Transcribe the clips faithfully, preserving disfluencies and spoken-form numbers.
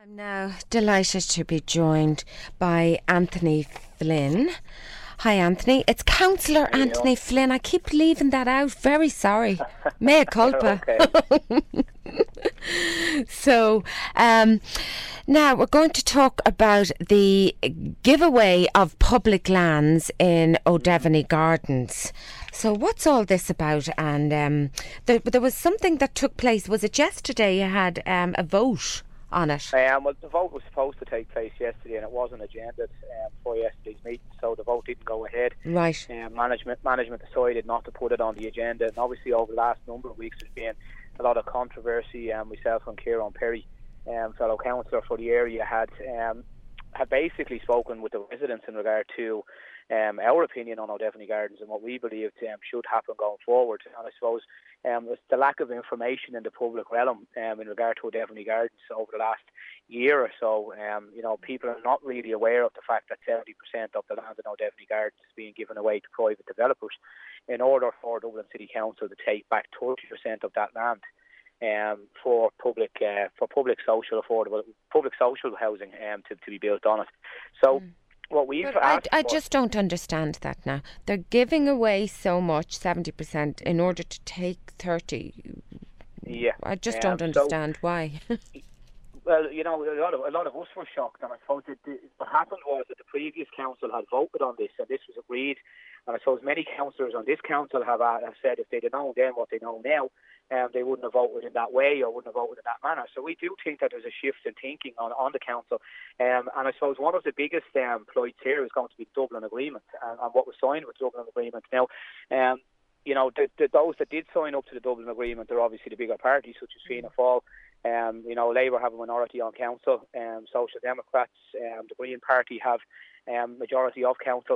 I'm now delighted to be joined by Anthony Flynn. Hi, Anthony. It's Councillor There you Anthony Flynn. I keep leaving that out. Very sorry. Mea You're culpa. okay. So, um, now we're going to talk about the giveaway of public lands in O'Devany Gardens. So, what's all this about? And um, there, there was something that took place. Was it yesterday? You had um, a vote on it. Um, well, the vote was supposed to take place yesterday, and it wasn't agendaed um, for yesterday's meeting, so the vote didn't go ahead. Right. Um, management management decided not to put it on the agenda, and obviously over the last number of weeks there's been a lot of controversy. Um, myself and Kieran Perry, um, fellow councillor for the area, had um, had basically spoken with the residents in regard to um, our opinion on O'Devany Gardens and what we believed um, should happen going forward. And I suppose um, it's the lack of information in the public realm um, in regard to O'Devany Gardens over the last year or so. Um, you know, people are not really aware of the fact that seventy percent of the land in O'Devany Gardens is being given away to private developers in order for Dublin City Council to take back thirty percent of that land um, for public uh, for public social affordable public social housing um, to, to be built on it. So. Mm. What we've But I, asked I for, just don't understand that now. They're giving away so much, seventy percent, in order to take thirty. Yeah. I just um, don't understand so, why. Well, you know, a lot of a lot of us were shocked, and I suppose that the, what happened was that the previous council had voted on this, and this was agreed. And I suppose many councillors on this council have, uh, have said if they'd have known then what they know now, um, they wouldn't have voted in that way or wouldn't have voted in that manner. So we do think that there's a shift in thinking on, on the council. Um, and I suppose one of the biggest um, ploys here is going to be the Dublin Agreement and, and what was signed with the Dublin Agreement. Now, um, you know, the, the, those that did sign up to the Dublin Agreement are obviously the bigger parties, such as Fianna Fáil. Um, you know, Labour have a minority on council, um, Social Democrats, um, the Green Party have um, majority of council.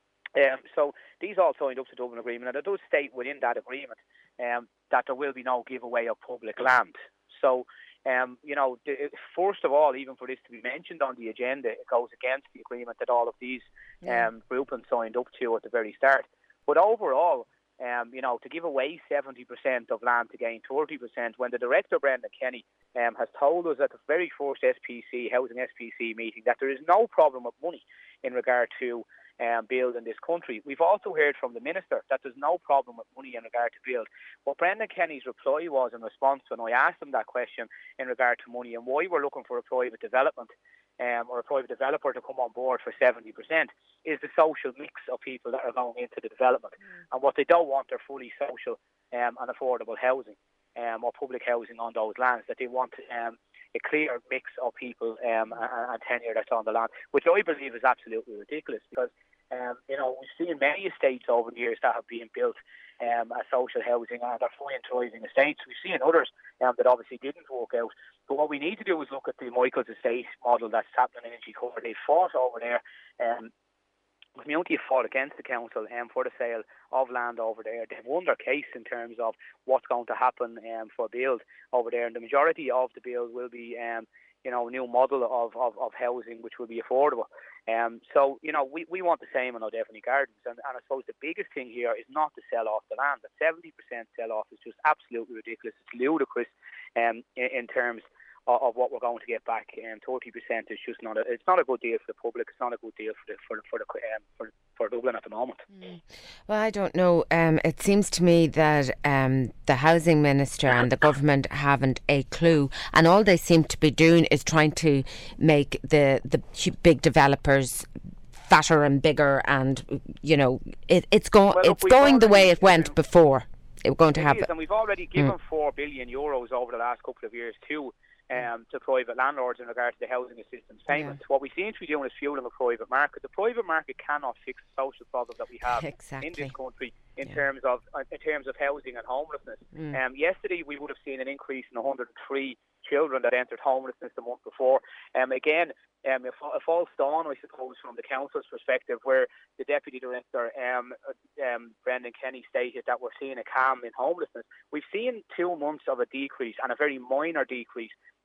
Um, so these all signed up to the Dublin Agreement, and it does state within that agreement um, that there will be no giveaway of public land. So, um, you know, the, first of all, even for this to be mentioned on the agenda, it goes against the agreement that all of these Yeah. um, groupings signed up to at the very start. But overall, um, you know, to give away seventy percent of land to gain thirty percent, when the director, Brendan Kenny, um, has told us at the very first S P C, Housing S P C meeting, that there is no problem with money in regard to um, build in this country. We've also heard from the Minister that there's no problem with money in regard to build. What Brendan Kenny's reply was in response when I asked him that question in regard to money and why we're looking for a private development um, or a private developer to come on board for seventy percent is the social mix of people that are going into the development. Mm. And what they don't want are fully social um, and affordable housing um, or public housing on those lands, that they want um, a clear mix of people um, and, and tenure that's on the land, which I believe is absolutely ridiculous because Um, you know, we've seen many estates over the years that have been built um, as social housing and are fully thriving estates. We've seen others um, that obviously didn't work out. But what we need to do is look at the Michael's Estate model that's happening in Energy Core. They fought over there. Um, the community have fought against the council um, for the sale of land over there. They've won their case in terms of what's going to happen um, for build over there. And the majority of the build will be um, you know, new model of, of, of housing which will be affordable. Um, so, you know, we, we want the same in O'Devany Gardens. And, and I suppose the biggest thing here is not to sell off the land. The seventy percent sell off is just absolutely ridiculous. It's ludicrous um, in, in terms of, of what we're going to get back. Um, thirty percent is just not a, it's not a good deal for the public. It's not a good deal for the, for, for, the, um, for, for Dublin at the moment. Mm. Well, I don't know. Um, it seems to me that um, the Housing Minister and the government haven't a clue, and all they seem to be doing is trying to make the, the big developers fatter and bigger, and you know it, it's going well, it's going the way it went before. It was going to it happen, is, and we've already given mm. four billion euros over the last couple of years too. Um, to private landlords in regard to the housing assistance payments. Yeah. What we seem to be doing is fueling a private market. The private market cannot fix the social problem that we have exactly. in this country in yeah. terms of uh, in terms of housing and homelessness. Mm. Um, yesterday we would have seen an increase in one hundred three children that entered homelessness the month before. Um, again, um, a, a false dawn, I suppose, from the council's perspective, where the deputy director, um, um, Brendan Kenny, stated that we're seeing a calm in homelessness. We've seen two months of a decrease and a very minor decrease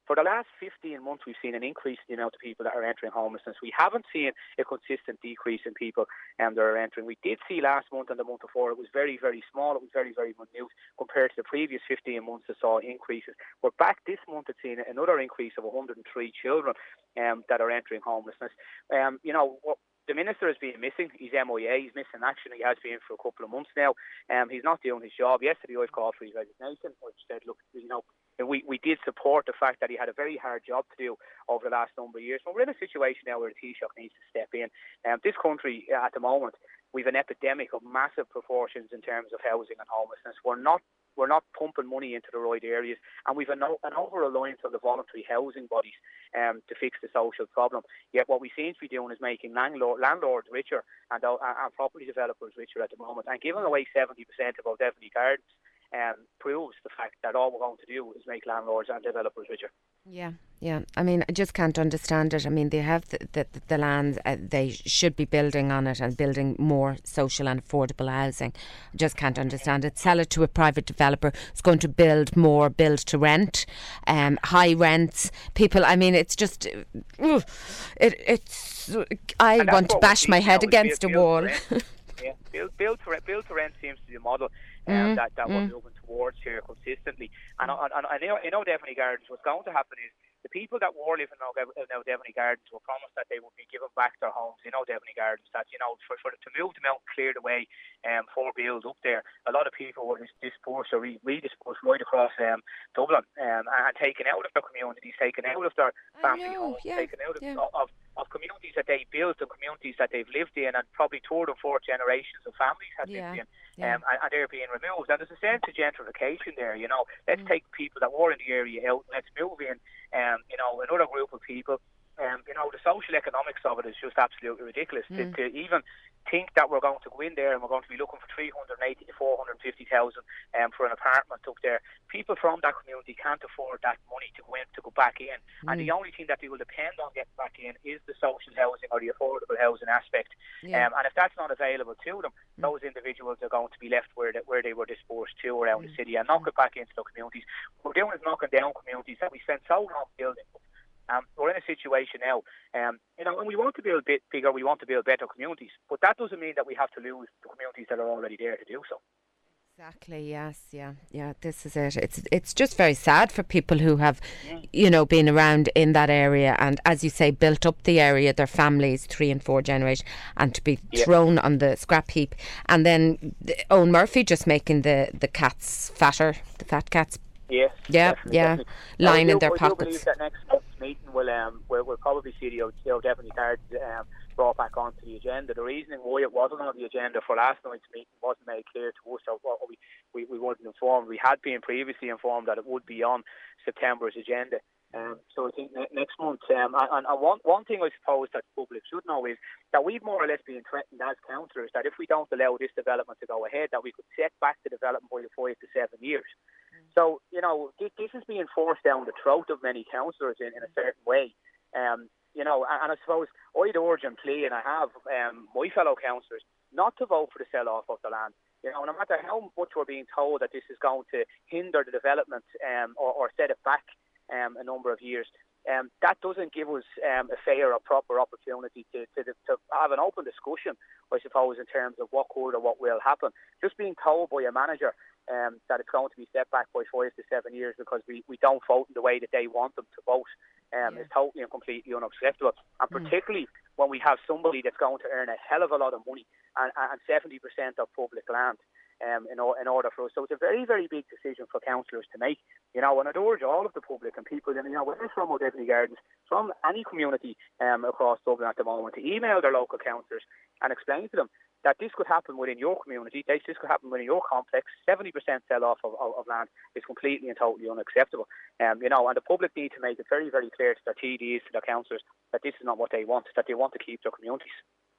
For the last fifteen months, we've seen an increase in the amount of people that are entering homelessness. We haven't seen a consistent decrease in people um, that are entering. We did see last month and the month before, it was very, very small. It was very, very minute compared to the previous fifteen months that saw increases. We're back this month at seeing another increase of one hundred three children um, that are entering homelessness. Um, you know, what, the Minister has been missing. He's M I A. He's missing action. He has been for a couple of months now. Um, he's not doing his job. Yesterday I've called for his resignation, which said, look, you know, we, we did support the fact that he had a very hard job to do over the last number of years. But we're in a situation now where the Taoiseach needs to step in. Um, this country, at the moment, we've an epidemic of massive proportions in terms of housing and homelessness. We're not We're not pumping money into the right areas, and we've an, an over-reliance on the voluntary housing bodies um, to fix the social problem. Yet what we seem to be doing is making landlord, landlords richer and, uh, and property developers richer at the moment, and giving away seventy percent of our Devoney Gardens um, proves the fact that all we're going to do is make landlords and developers richer. Yeah, yeah. I mean, I just can't understand it. I mean, they have the the, the land, uh, they should be building on it and building more social and affordable housing. I just can't understand it. Sell it to a private developer. It's going to build more build to rent, um, high rents. People, I mean, it's just, uh, it, it's, I want to bash my head against a wall. Yeah, build, build, to rent, build to rent seems to be a model um, mm, that, that mm. we're moving towards here consistently. And, and, and I know, I know Devoney Gardens, what's going to happen is the people that were living in now Devoney Gardens were promised that they would be given back their homes. You know, Devoney Gardens, that, you know, for, for to move them out and clear the way um, for build up there. A lot of people were dispersed or redispersed right across um, Dublin um, and taken out of their communities, taken out of their family know, homes, yeah, taken out of, yeah. of of communities that they built and communities that they've lived in, and probably third and fourth generations of families have yeah, lived in, yeah. um, and, and they're being removed. And there's a sense of gentrification there, you know. Let's mm. take people that were in the area out, let's move in, um, you know, another group of people. Um, you know, the social economics of it is just absolutely ridiculous. Mm. To, to even think that we're going to go in there and we're going to be looking for three hundred eighty to four hundred fifty thousand um, for an apartment up there. People from that community can't afford that money to go in, to go back in. Mm. And the only thing that they will depend on getting back in is the social housing or the affordable housing aspect. Yeah. Um, and if that's not available to them, mm. those individuals are going to be left where they, where they were dispersed to around mm. the city and not get back into the communities. What we're doing is knocking down communities that we spent so long building. Um, we're in a situation now, um, you know, and we want to build a bit bigger, we want to build better communities, but that doesn't mean that we have to lose the communities that are already there to do so. Exactly, yes, yeah, yeah, this is it. It's it's just very sad for people who have, mm. you know, been around in that area and, as you say, built up the area, their families, three and four generations, and to be yeah. thrown on the scrap heap. And then Owen Murphy just making the, the cats fatter, the fat cats. Yes, yeah, definitely, yeah, definitely. lying now, in do, their I pockets. I do believe that next month's meeting will um will we'll probably see the Devoney Gardens um, brought back onto the agenda. The reasoning why it wasn't on the agenda for last night's meeting wasn't made clear to us, or well, we, we we wasn't informed. We had been previously informed that it would be on September's agenda. Um, so I think ne- next month, um, and, and one, one thing I suppose that the public should know is that we've more or less been threatened as councillors that if we don't allow this development to go ahead, that we could set back the development by five to seven years. Mm. So, you know, this, this is being forced down the throat of many councillors in, in a certain way. Um, you know, and, and I suppose I'd urge and plea, and I have um, my fellow councillors, not to vote for the sell-off of the land. You know, no matter how much we're being told that this is going to hinder the development um, or, or set it back Um, a number of years, um, that doesn't give us um, a fair or proper opportunity to, to, to have an open discussion, I suppose, in terms of what could or what will happen. Just being told by a manager um, that it's going to be set back by five to seven years because we, we don't vote in the way that they want them to vote um, yeah. is totally and completely unacceptable. And mm. particularly when we have somebody that's going to earn a hell of a lot of money and, and seventy percent of public land. Um, in, in order for us. So it's a very, very big decision for councillors to make. You know, and I'd urge all of the public and people, and you know, whether it's from Devoney Gardens, from any community um, across Dublin at the moment, to email their local councillors and explain to them that this could happen within your community, this could happen within your complex. seventy percent sell-off of, of, of land is completely and totally unacceptable. Um, you know, and the public need to make it very, very clear to their T Ds, to their councillors, that this is not what they want, that they want to keep their communities.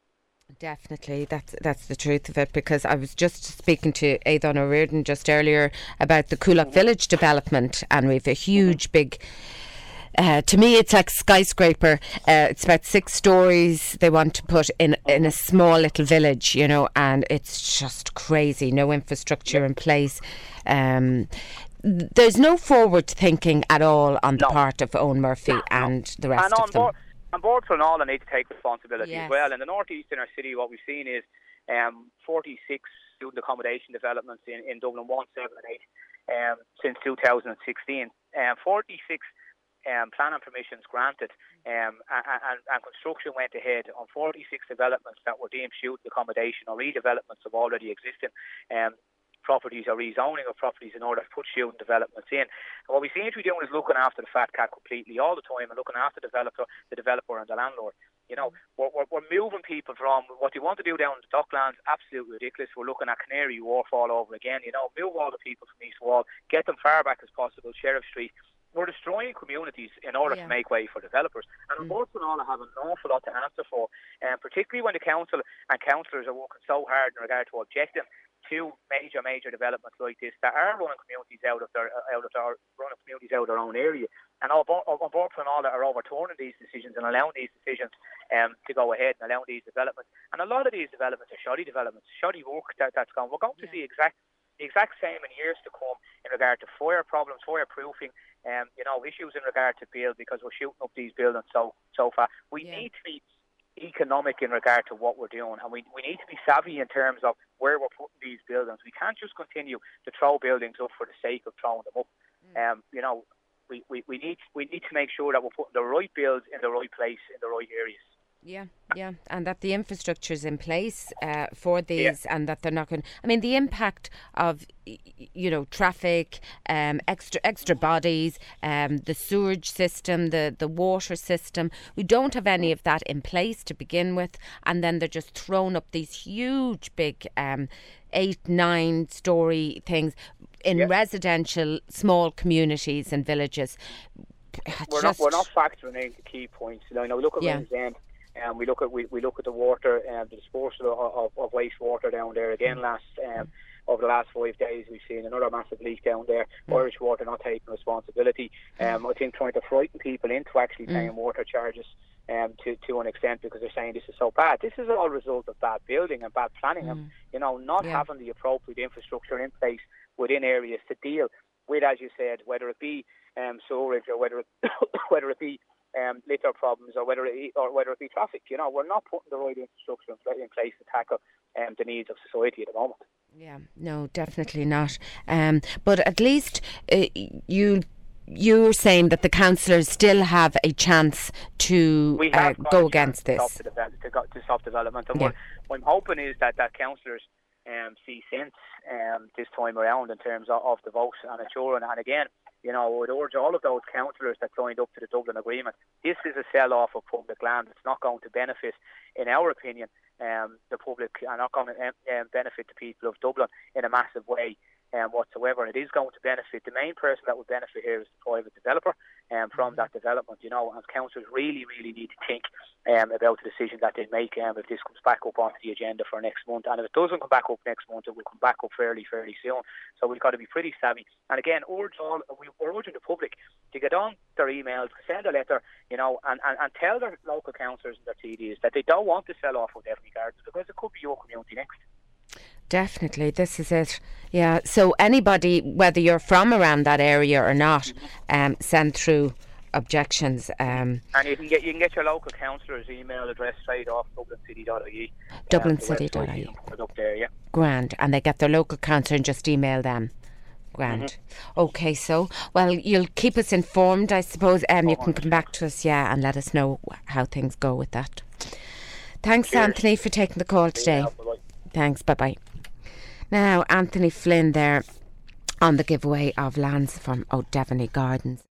Definitely, that's that's the truth of it, because I was just speaking to Aidan O'Riordan just earlier about the Coolock Village development, and we've a huge big uh, to me it's like skyscraper. Uh, it's about six stories they want to put in in a small little village, you know, and it's just crazy. No infrastructure in place. Um, there's no forward thinking at all on the No. part of Owen Murphy No. and the rest And of on them. board, on board for all, they need to take responsibility Yes. as well. In the northeast in our city, what we've seen is um, forty-six student accommodation developments in, in Dublin, one, seven and eight, um, since two thousand sixteen. Um, forty-six um, planning permissions granted, um, and, and, and construction went ahead on forty-six developments that were deemed student accommodation or redevelopments of already existing um, properties or rezoning of properties in order to put student developments in. And what we seem to be doing is looking after the fat cat completely all the time and looking after the developer, the developer and the landlord. You know, we're, we're, we're moving people from what they want to do down in the Docklands, absolutely ridiculous. We're looking at Canary Wharf all over again. You know, move all the people from East Wall, get them far back as possible, Sheriff Street. We're destroying communities in order Yeah. to make way for developers. And mm. Baltimore have an awful lot to answer for, um, particularly when the council and councillors are working so hard in regard to objecting to major, major developments like this that are running communities out of their out of their running communities out of their own area. And on board for all that are overturning these decisions and allowing these decisions um, to go ahead and allowing these developments. And a lot of these developments are shoddy developments, shoddy work that, that's gone. We're going to yeah. see exact the exact same in years to come in regard to fire problems, fire proofing, um, you know, issues in regard to build because we're shooting up these buildings so so far. We yeah. need to be economic in regard to what we're doing, and we we need to be savvy in terms of where we're putting these buildings. We can't just continue to throw buildings up for the sake of throwing them up. Mm. Um, you know, we, we, we need we need to make sure that we're putting the right builds in the right place in the right areas. Yeah, yeah, and that the infrastructure is in place uh, for these, yeah. and that they're not going. I mean, the impact of, you know, traffic, um, extra extra bodies, um, the sewage system, the the water system. We don't have any of that in place to begin with, and then they're just thrown up these huge, big, um, eight, nine story things in yeah. residential small communities and villages. We're just, not we're not factoring in the key points. You know, look at yeah. End. Um, we look at we, we look at the water and um, the disposal of, of, of wastewater down there again. Last um, over the last five days, we've seen another massive leak down there. Mm. Irish Water not taking responsibility. Um, I think trying to frighten people into actually paying mm. water charges um, to to an extent because they're saying this is so bad. This is all a result of bad building and bad planning, mm. and you know not yeah. having the appropriate infrastructure in place within areas to deal with, as you said, whether it be um, sewerage or whether it whether it be Um, litter problems or whether it or whether it be traffic. You know, we're not putting the right infrastructure in place to tackle um, the needs of society at the moment. Yeah, no, definitely not. Um, but at least uh, you you're saying that the councillors still have a chance to uh, go against this. To stop, the develop, to, go, to stop development. And yeah. what, what I'm hoping is that, that councillors um, see sense um, this time around in terms of, of the vote and ensuring. And again, you know, I would urge all of those councillors that signed up to the Dublin Agreement. This is a sell-off of public land. It's not going to benefit, in our opinion, um, the public, and not going to um, benefit the people of Dublin in a massive way um, whatsoever. It is going to benefit. The main person that will benefit here is the private developer um, from that development, you know, and councillors really, really need to think um, about the decision that they make um, if this comes back up onto the agenda for next month. And if it doesn't come back up next month, it will come back up fairly, fairly soon. So we've got to be pretty savvy. And again, urge all, we're urging the public to get on their emails, send a letter, you know, and, and, and tell their local councillors and their T Ds that they don't want to sell off O'Devany Gardens because it could be your community next. Definitely, this is it. Yeah, so anybody, whether you're from around that area or not, um, send through objections. Um, and you can get you can get your local councillor's email address straight off dublin city dot I E. dublin city dot I E. Put it up there, yeah. Grand, and they get their local councillor and just email them. Grand. Mm-hmm. Okay, so, well, you'll keep us informed, I suppose. Um, you can come back to us, yeah, and let us know how things go with that. Thanks, Cheers. Anthony, for taking the call today. Yeah, Thanks, bye-bye. Now, Anthony Flynn there on the giveaway of lands from O'Devany Gardens.